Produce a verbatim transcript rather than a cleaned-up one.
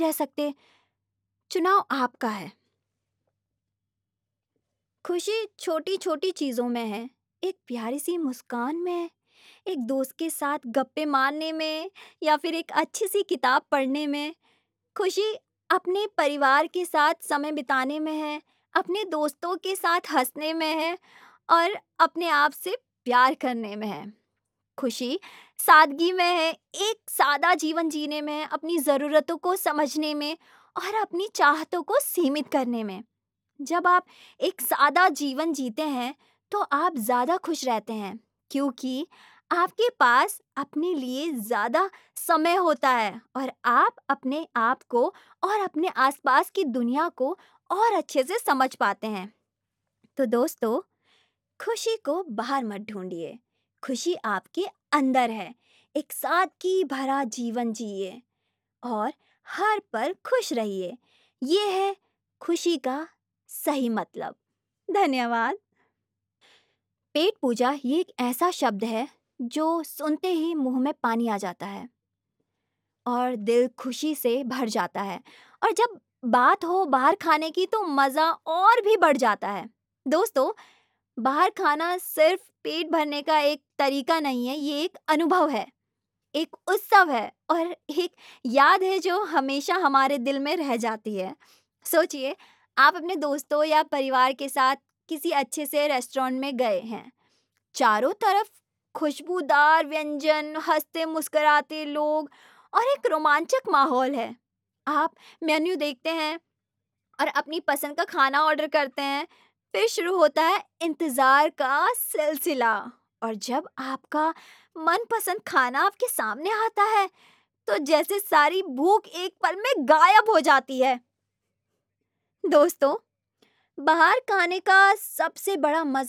रह सकते। चुनाव आपका है। खुशी छोटी छोटी चीज़ों में है। एक प्यारी सी मुस्कान में, एक दोस्त के साथ गप्पे मारने में, या फिर एक अच्छी सी किताब पढ़ने में। खुशी अपने परिवार के साथ समय बिताने में है, अपने दोस्तों के साथ हंसने में है, और अपने आप से प्यार करने में है। खुशी सादगी में है, एक सादा जीवन जीने में है, अपनी ज़रूरतों को समझने में और अपनी चाहतों को सीमित करने में। जब आप एक सादा जीवन जीते हैं तो आप ज़्यादा खुश रहते हैं, क्योंकि आपके पास अपने लिए ज़्यादा समय होता है और आप अपने आप को और अपने आसपास की दुनिया को और अच्छे से समझ पाते हैं। तो दोस्तों, खुशी को बाहर मत ढूंढिए, खुशी आपके अंदर है। एक सादगी भरा जीवन जिए और हर पल खुश रहिए। ये है खुशी का सही मतलब। धन्यवाद। पेट पूजा ये एक ऐसा शब्द है जो सुनते ही मुंह में पानी आ जाता है और दिल खुशी से भर जाता है। और जब बात हो बाहर खाने की तो मज़ा और भी बढ़ जाता है। दोस्तों, बाहर खाना सिर्फ पेट भरने का एक तरीका नहीं है, ये एक अनुभव है, एक उत्सव है और एक याद है जो हमेशा हमारे दिल में रह जाती है। सोचिए, आप अपने दोस्तों या परिवार के साथ किसी अच्छे से रेस्टोरेंट में गए हैं। चारों तरफ खुशबूदार व्यंजन, हंसते मुस्कुराते लोग और एक रोमांचक माहौल है। आप मेन्यू देखते हैं और अपनी पसंद का खाना ऑर्डर करते हैं। फिर शुरू होता है इंतज़ार का सिलसिला, और जब आपका मनपसंद खाना आपके सामने आता है तो जैसे सारी भूख एक पल में गायब हो जाती है। दोस्तों, बाहर खाने का सबसे बड़ा मज़ा